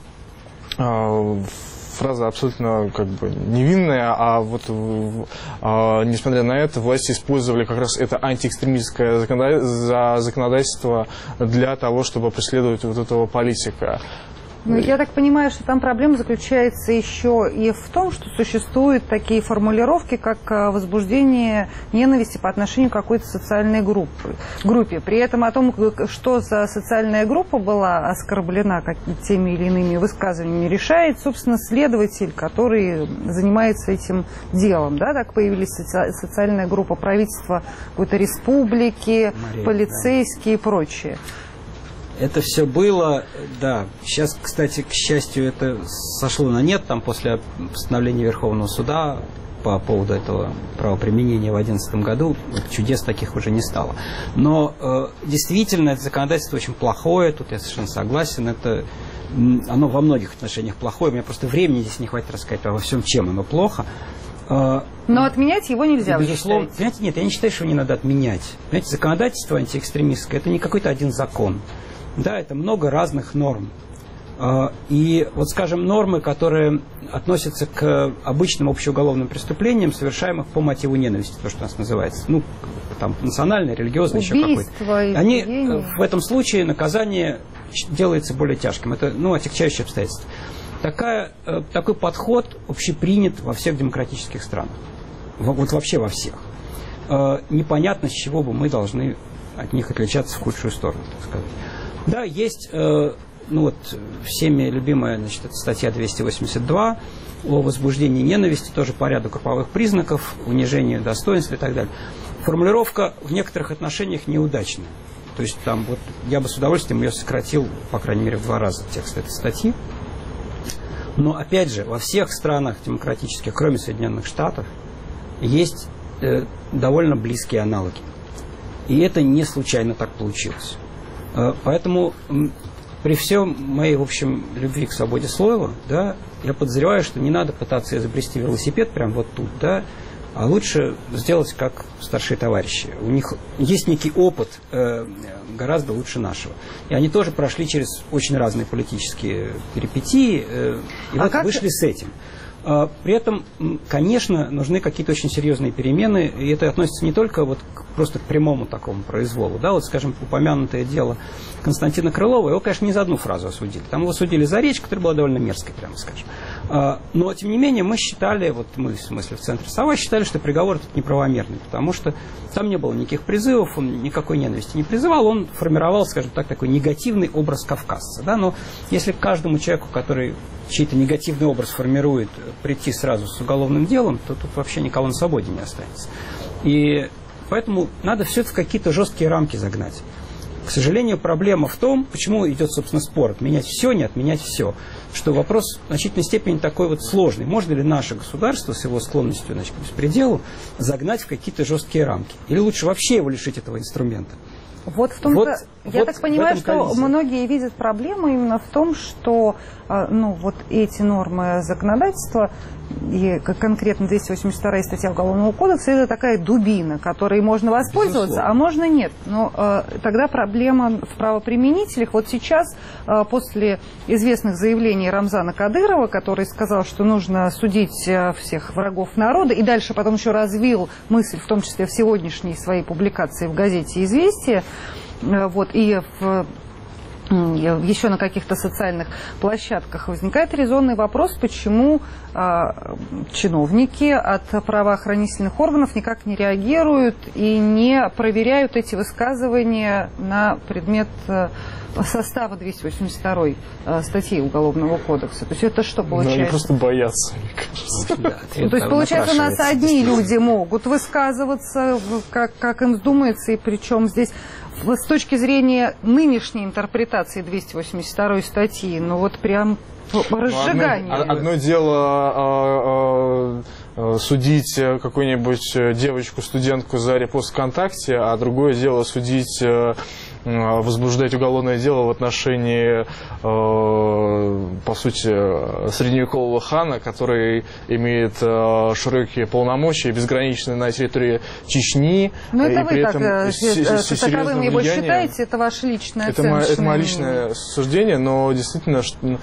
фраза абсолютно невинная, а вот несмотря на это, власти использовали как раз это антиэкстремистское законодательство для того, чтобы преследовать вот этого политика. Я так понимаю, что там проблема заключается еще и в том, что существуют такие формулировки, как возбуждение ненависти по отношению к какой-то социальной группе. При этом о том, что за социальная группа была оскорблена теми или иными высказываниями, решает, собственно, следователь, который занимается этим делом. Да? Так появились социальная группа правительства какой-то республики, полицейские и прочее. Это все было, да. Сейчас, кстати, к счастью, это сошло на нет, там после постановления Верховного суда по поводу этого правоприменения в 2011 году чудес таких уже не стало. Но действительно, это законодательство очень плохое, тут я совершенно согласен, оно во многих отношениях плохое, у меня просто времени здесь не хватит рассказать во всем, чем оно плохо. Но отменять его нельзя, безусловно. Понимаете, нет, я не считаю, что его не надо отменять. Понимаете, законодательство антиэкстремистское, это не какой-то один закон. Да, это много разных норм. И вот, скажем, нормы, которые относятся к обычным общеуголовным преступлениям, совершаемых по мотиву ненависти, то, что у нас называется, там, национальное, религиозное, еще какое-то. Они, в этом случае наказание делается более тяжким. Это, отягчающее обстоятельство. Такой подход общепринят во всех демократических странах. Вот вообще во всех. Непонятно, с чего бы мы должны от них отличаться в худшую сторону, так сказать. Да, есть ну вот, всеми любимая, значит, это статья 282 о возбуждении ненависти, тоже по ряду групповых признаков, унижению достоинства и так далее. Формулировка в некоторых отношениях неудачная. То есть там вот я бы с удовольствием ее сократил, по крайней мере, в 2 раза текст этой статьи. Но, опять же, во всех странах демократических, кроме Соединенных Штатов, есть довольно близкие аналоги. И это не случайно так получилось. Поэтому при всем моей, в общем, любви к свободе слова, да, я подозреваю, что не надо пытаться изобрести велосипед прямо вот тут, да, а лучше сделать как старшие товарищи. У них есть некий опыт гораздо лучше нашего. И они тоже прошли через очень разные политические перипетии и вот вышли с этим. При этом, конечно, нужны какие-то очень серьезные перемены, и это относится не только вот просто к прямому такому произволу. Да, вот, скажем, упомянутое дело Константина Крылова, его, конечно, не за одну фразу осудили. Там его судили за речь, которая была довольно мерзкой, прямо скажем. Но, тем не менее, мы считали, вот мы, в смысле, в центре «Сова», считали, что приговор этот неправомерный, потому что там не было никаких призывов, он никакой ненависти не призывал, он формировал, скажем так, такой негативный образ кавказца. Да? Но если каждому человеку, который чей-то негативный образ формирует, прийти сразу с уголовным делом, то тут вообще никого на свободе не останется. И поэтому надо все это в какие-то жесткие рамки загнать. К сожалению, проблема в том, почему идет, собственно, спор, отменять все, не отменять все, что вопрос в значительной степени такой вот сложный. Можно ли наше государство с его склонностью, значит, к беспределу загнать в какие-то жесткие рамки? Или лучше вообще его лишить этого инструмента? Вот в том-то, я так понимаю, что многие видят проблему именно в том, что ну, вот эти нормы законодательства, и конкретно 282 статья Уголовного кодекса, это такая дубина, которой можно воспользоваться, безусловно, а можно нет. Но тогда проблема в правоприменителях. Вот сейчас, после известных заявлений Рамзана Кадырова, который сказал, что нужно судить всех врагов народа, и дальше потом еще развил мысль, в том числе в сегодняшней своей публикации в газете «Известия», вот, и еще на каких-то социальных площадках возникает резонный вопрос, почему чиновники от правоохранительных органов никак не реагируют и не проверяют эти высказывания на предмет состава 282 статьи Уголовного кодекса. То есть это что получается? Они просто боятся, мне кажется. То есть получается, у нас одни люди могут высказываться, как им вздумается, и причем здесь с точки зрения нынешней интерпретации 282 статьи, ну вот прям разжигание. Одно дело судить какую-нибудь девочку, студентку за репост ВКонтакте, а другое дело судить, возбуждать уголовное дело в отношении, по сути, средневекового хана, который имеет широкие полномочия, безграничные на территории Чечни. Но это и вы при так таковым его влиянием. считаете, это ваше личное это мое личное суждение, но действительно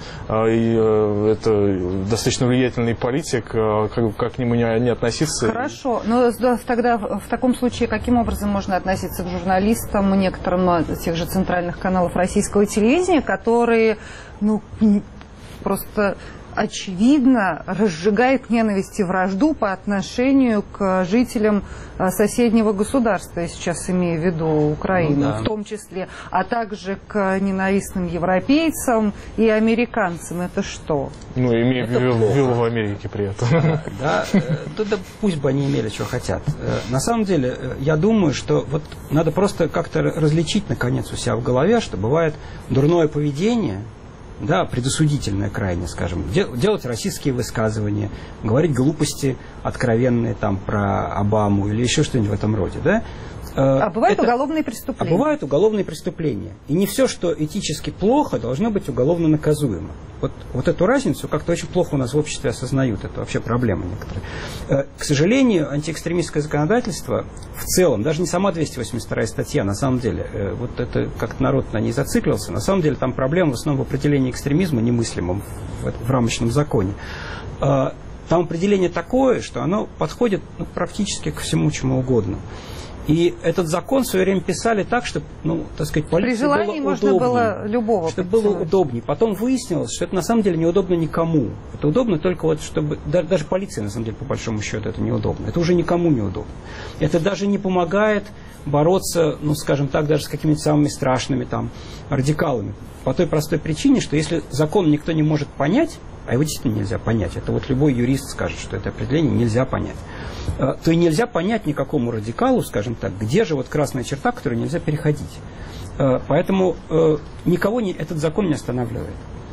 это достаточно влиятельный политик, как к нему не относиться. Хорошо, но тогда в таком случае каким образом можно относиться к журналистам, некоторым тех же центральных каналов российского телевидения, которые, ну, просто очевидно разжигают ненависть и вражду по отношению к жителям соседнего государства, я сейчас имею в виду Украину, ну, да, в том числе, а также к ненавистным европейцам и американцам. Это что? Ну, имея в виду в Америке при этом. Да, пусть бы они имели, что хотят. На самом деле, я думаю, что вот надо просто как-то различить, наконец, у себя в голове, что бывает дурное поведение, да, предосудительное крайне, скажем, делать расистские высказывания, говорить глупости откровенные там про Обаму или еще что-нибудь в этом роде, да? А бывают уголовные преступления. А бывают уголовные преступления. И не все, что этически плохо, должно быть уголовно наказуемо. Вот эту разницу как-то очень плохо у нас в обществе осознают. Это вообще проблема некоторая. К сожалению, антиэкстремистское законодательство в целом, даже не сама 282 статья, на самом деле, вот это как-то народ на ней зациклился, на самом деле там проблема в основном в определении экстремизма немыслимом в рамочном законе. Там определение такое, что оно подходит практически ко всему, чему угодно. И этот закон в свое время писали так, чтобы, ну, так сказать, полиции было удобнее. При желании можно было любого чтобы было удобнее. Потом выяснилось, что это на самом деле неудобно никому. Это удобно только вот, чтобы... Даже полиции, на самом деле, по большому счету, это неудобно. Это уже никому неудобно. Это даже не помогает бороться, ну, скажем так, даже с какими-то самыми страшными там радикалами. По той простой причине, что если закон никто не может понять, а его действительно нельзя понять, это вот любой юрист скажет, что это определение нельзя понять, то и нельзя понять никакому радикалу, скажем так, где же вот красная черта, которую нельзя переходить. Поэтому никого этот закон не останавливает.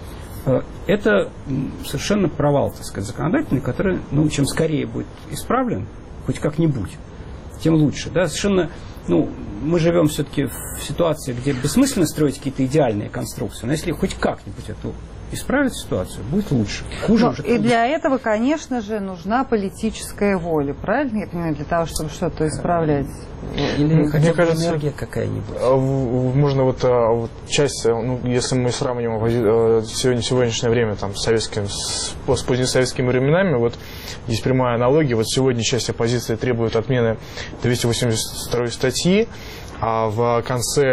Это совершенно провал, так сказать, законодательный, который, ну, чем скорее будет исправлен, хоть как-нибудь, тем лучше. Да? Совершенно, ну, мы живем все-таки в ситуации, где бессмысленно строить какие-то идеальные конструкции, но если хоть как-нибудь эту исправить ситуацию, будет лучше. Хуже уже. И для этого, конечно же, нужна политическая воля, правильно? Я понимаю, для того, чтобы что-то исправлять. Или хотя бы кажется, энергия какая-нибудь. Можно вот часть, ну, если мы сравним сегодняшнее время там, с позднесоветскими временами, вот есть прямая аналогия. Вот сегодня часть оппозиции требует отмены 282 статьи, а в конце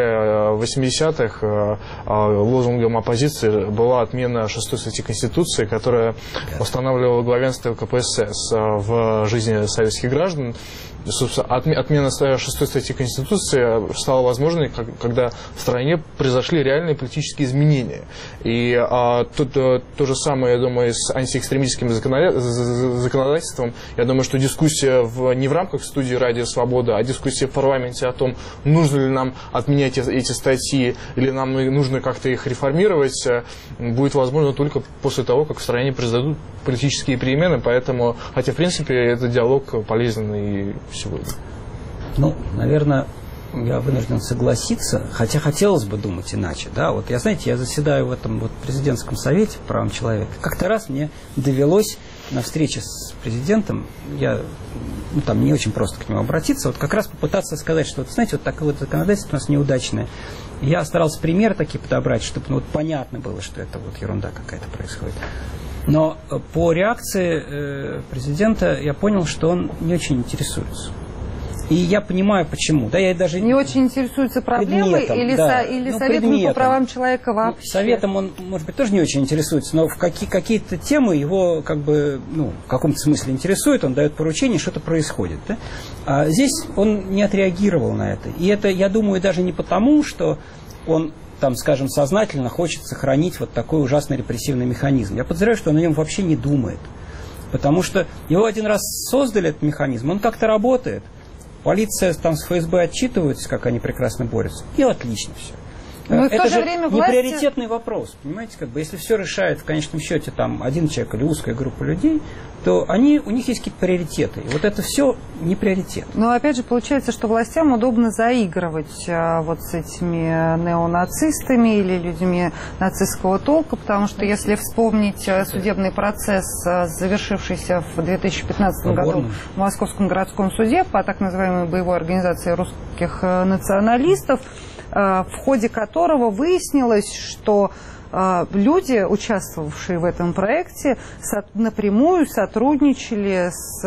80-х лозунгом оппозиции была отмена 6-й статьи Конституции, которая устанавливала главенство КПСС в жизни советских граждан. И, собственно, отмена 6-й статьи Конституции стала возможной, когда в стране произошли реальные политические изменения. И тут то же самое, я думаю, с антиэкстремистским законодательством. Я думаю, что дискуссия не в рамках студии «Радио Свобода», а дискуссия в парламенте о том, нужно ли нам отменять эти статьи или нам нужно как-то их реформировать, будет возможно только после того, как в стране произойдут политические перемены. Поэтому, хотя, в принципе, этот диалог полезен и сегодня. Ну, наверное, я вынужден согласиться, хотя хотелось бы думать иначе. Да? Вот я, знаете, я заседаю в этом вот президентском совете по правам человека. Как-то раз мне довелось на встрече с президентом, там не очень просто к нему обратиться, вот как раз попытаться сказать, что, вот, знаете, вот такое вот законодательство у нас неудачное. Я старался примеры такие подобрать, чтобы вот понятно было, что это вот ерунда какая-то происходит. Но по реакции президента я понял, что он не очень интересуется. И я понимаю, почему. Да, я даже не очень интересуется проблемой или советом по правам человека вообще. Советом он, может быть, тоже не очень интересуется, но в какие-то темы его как бы, в каком-то смысле интересует, он дает поручение, что-то происходит. Да? А здесь он не отреагировал на это. И это, я думаю, даже не потому, что он, там, скажем, сознательно хочет сохранить вот такой ужасный репрессивный механизм. Я подозреваю, что он о нем вообще не думает. Потому что его один раз создали, этот механизм, он как-то работает. Полиция там с ФСБ отчитываются, как они прекрасно борются. И отлично все. Но это в то же время не приоритетный вопрос. Понимаете, как бы, если все решает в конечном счете там один человек или узкая группа людей, то у них есть какие-то приоритеты. И вот это все не приоритет. Но опять же получается, что властям удобно заигрывать вот с этими неонацистами или людьми нацистского толка, потому что если вспомнить судебный процесс, завершившийся в 2015 году в Московском городском суде по так называемой боевой организации русских националистов, в ходе которого выяснилось, что люди, участвовавшие в этом проекте, напрямую сотрудничали с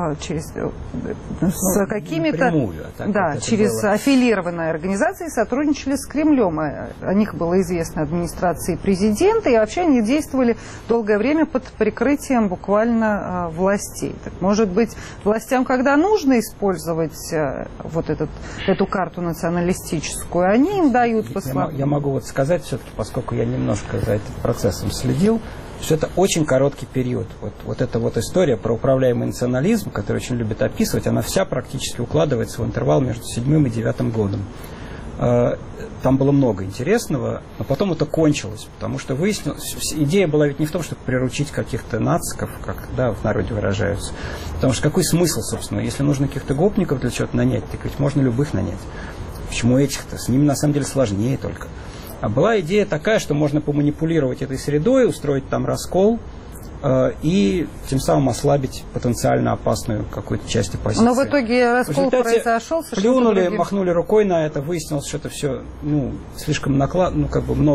какими-то... через аффилированные организации сотрудничали с Кремлем. О них было известно администрации президента, и вообще они действовали долгое время под прикрытием буквально властей. Так, может быть, властям, когда нужно использовать вот эту карту националистическую, они им дают послаблению. Я могу вот сказать все-таки, поскольку я немножко за этим процессом следил, что это очень короткий период. Вот эта вот история про управляемый национализм, который очень любят описывать, она вся практически укладывается в интервал между 7 и 9 годом. Там было много интересного, но потом это кончилось, потому что выяснилось, идея была ведь не в том, чтобы приручить каких-то нациков, как в народе выражаются. Потому что какой смысл, собственно, если нужно каких-то гопников для чего-то нанять, так ведь можно любых нанять. Почему этих-то? С ними на самом деле сложнее только. А была идея такая, что можно поманипулировать этой средой, устроить там раскол и тем самым ослабить потенциально опасную какую-то часть оппозиции. Но в итоге раскол произошел. Плюнули, махнули рукой на это, выяснилось, что это все слишком много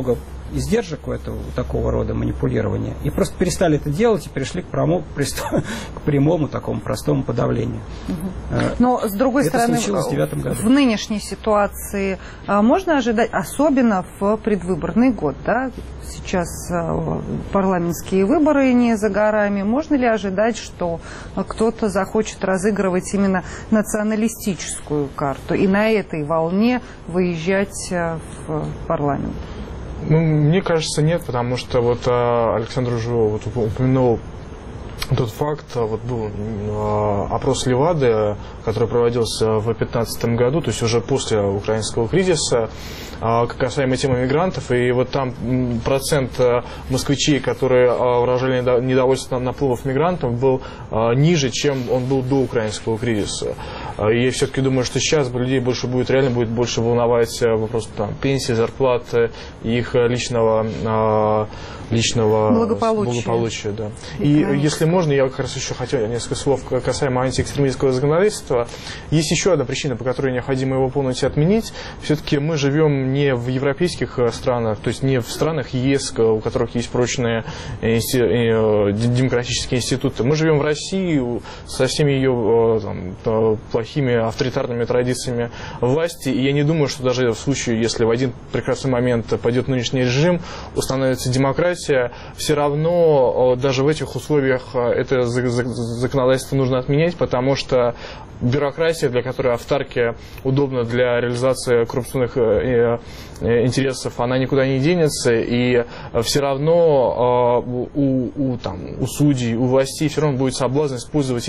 издержек у этого такого рода манипулирования и просто перестали это делать и перешли к прямому такому простому подавлению. Но, с другой стороны, в 2009 году. В нынешней ситуации можно ожидать, особенно в предвыборный год, да? Сейчас парламентские выборы не за горами. Можно ли ожидать, что кто-то захочет разыгрывать именно националистическую карту и на этой волне выезжать в парламент? Ну, мне кажется, нет, потому что вот Александр уже упомянул тот факт, вот был опрос Левады, который проводился в 2015 году, то есть уже после украинского кризиса, касаемо темы мигрантов, и вот там процент москвичей, которые выражали недовольство наплывов мигрантов, был ниже, чем он был до украинского кризиса. И я все-таки думаю, что сейчас людей реально будет больше волновать вопрос там, пенсии, зарплаты, их личного благополучия. Да. И если можно, я как раз еще хотел несколько слов касаемо антиэкстремистского законодательства. Есть еще одна причина, по которой необходимо его полностью отменить. Все-таки мы живем не в европейских странах, то есть не в странах ЕС, у которых есть прочные демократические институты. Мы живем в России со всеми ее плохими авторитарными традициями власти. И я не думаю, что даже в случае, если в один прекрасный момент пойдет нынешний режим, установится демократия, все равно даже в этих условиях это законодательство нужно отменять, потому что бюрократия, для которой автарки удобна для реализации коррупционных интересов, она никуда не денется, и все равно у судей, у властей все равно будет соблазн использовать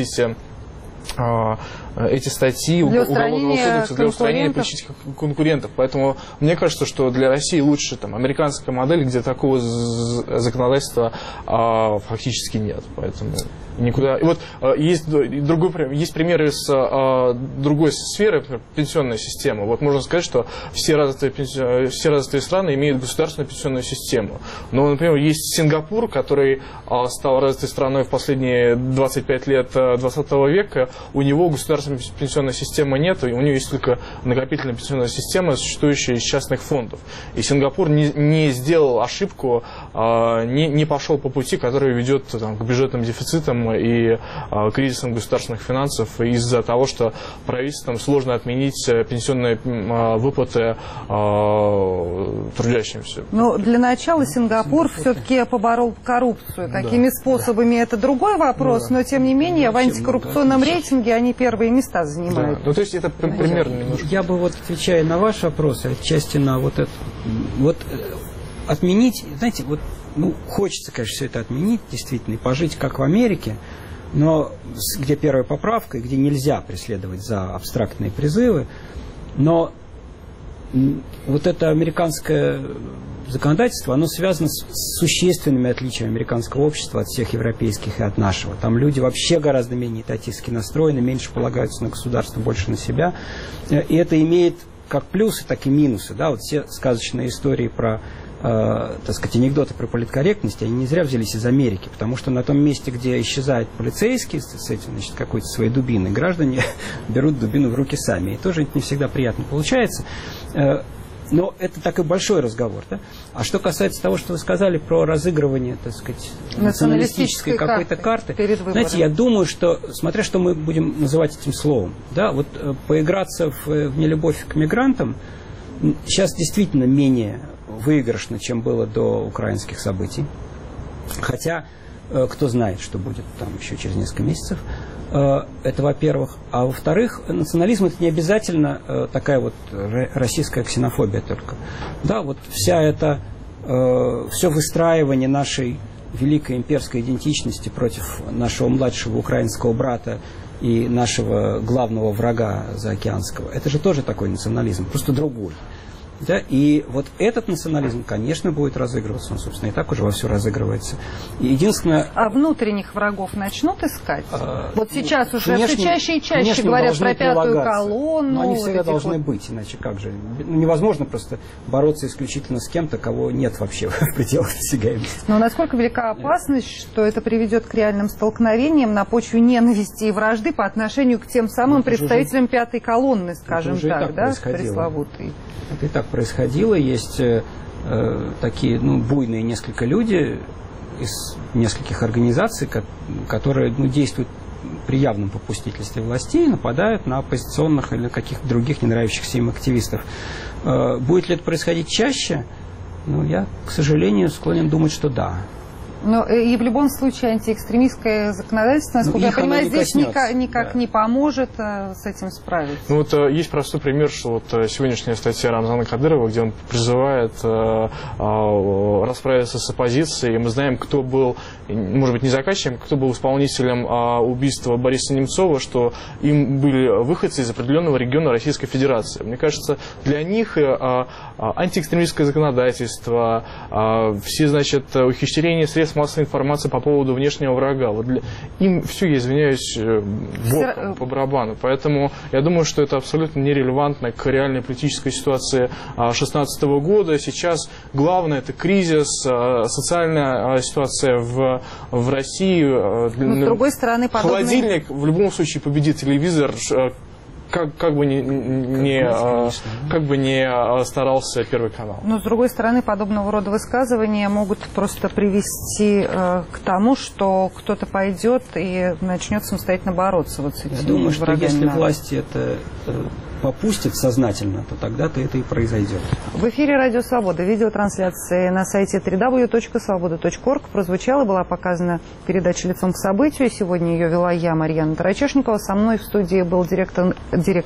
эти статьи Уголовного кодекса для устранения политических конкурентов. Поэтому мне кажется, что для России лучше американская модель, где такого законодательства фактически нет. Поэтому никуда. И вот есть примеры из другой сферы, например, пенсионная система. Вот можно сказать, что все развитые страны имеют государственную пенсионную систему. Но, например, есть Сингапур, который стал развитой страной в последние 25 лет 20 века. У него государственной пенсионной системы нет, у него есть только накопительная пенсионная система, существующая из частных фондов. И Сингапур не сделал ошибку, не пошел по пути, который ведет к бюджетным дефицитам и кризисам государственных финансов из-за того, что правительством сложно отменить пенсионные выплаты трудящимся. Но для начала Сингапур все-таки поборол коррупцию. Какими способами, это другой вопрос, но тем не менее в антикоррупционном рейтинге они первые места занимают. Да. Ну, то есть это примерно немножко. Я бы отвечая на ваш вопрос, отчасти на это, отменить, знаете, хочется, конечно, все это отменить, действительно, и пожить как в Америке, но где первая поправка, и где нельзя преследовать за абстрактные призывы, но это американское законодательство, оно связано с существенными отличиями американского общества от всех европейских и от нашего. Там люди вообще гораздо менее этатистски настроены, меньше полагаются на государство, больше на себя. И это имеет как плюсы, так и минусы. Да? Все сказочные истории про анекдоты про политкорректность, они не зря взялись из Америки, потому что на том месте, где исчезает полицейский с этим, какой-то своей дубиной, граждане берут дубину в руки сами. И тоже это не всегда приятно получается. Но это такой большой разговор. Да? А что касается того, что вы сказали про разыгрывание, националистической какой-то карты, знаете, я думаю, что, смотря что мы будем называть этим словом, да, поиграться в нелюбовь к мигрантам сейчас действительно менее выигрышно, чем было до украинских событий. Хотя, кто знает, что будет там еще через несколько месяцев. Это, во-первых. А во-вторых, национализм — это не обязательно такая российская ксенофобия только. Да, все выстраивание нашей великой имперской идентичности против нашего младшего украинского брата и нашего главного врага заокеанского, это же тоже такой национализм, просто другой. Да? И этот национализм, конечно, будет разыгрываться. Он, собственно, и так уже вовсю разыгрывается. И единственное... А внутрерних врагов начнут искать? Сейчас уже все чаще и чаще говорят про пятую колонну. Но они всегда должны быть, иначе как же? Невозможно просто бороться исключительно с кем-то, кого нет вообще в пределах досягаемости. Но насколько велика опасность, что это приведет к реальным столкновениям на почве ненависти и вражды по отношению к тем самым представителям пятой колонны, скажем так, да, пресловутой? Это и так происходило. Есть такие буйные несколько люди из нескольких организаций, которые действуют при явном попустительстве властей, нападают на оппозиционных или каких-то других не нравящихся им активистов. Будет ли это происходить чаще? Я, к сожалению, склонен думать, что да. Но и в любом случае антиэкстремистское законодательство, насколько я понимаю, здесь никак не поможет с этим справиться. Есть простой пример, что сегодняшняя статья Рамзана Кадырова, где он призывает расправиться с оппозицией, и мы знаем, кто был, может быть, не заказчиком, кто был исполнителем убийства Бориса Немцова, что им были выходцы из определенного региона Российской Федерации. Мне кажется, для них антиэкстремистское законодательство, все, ухищрения средств массовой информации по поводу внешнего врага. Им все, я извиняюсь, боком, по барабану. Поэтому я думаю, что это абсолютно нерелевантно к реальной политической ситуации 2016 года. Сейчас главное — это кризис, социальная ситуация в России. Но, с другой стороны, холодильник в любом случае победит телевизор, как бы не старался Первый канал. Но, с другой стороны, подобного рода высказывания могут просто привести к тому, что кто-то пойдет и начнет самостоятельно бороться с этими врагами. Я думаю, что если власти это попустят сознательно, то тогда-то это и произойдет. В эфире «Радио Свобода» видеотрансляции на сайте www.svoboda.org прозвучала, была показана передача «Лицом к событию». Сегодня ее вела я, Марьяна Тарачешникова. Со мной в студии был директор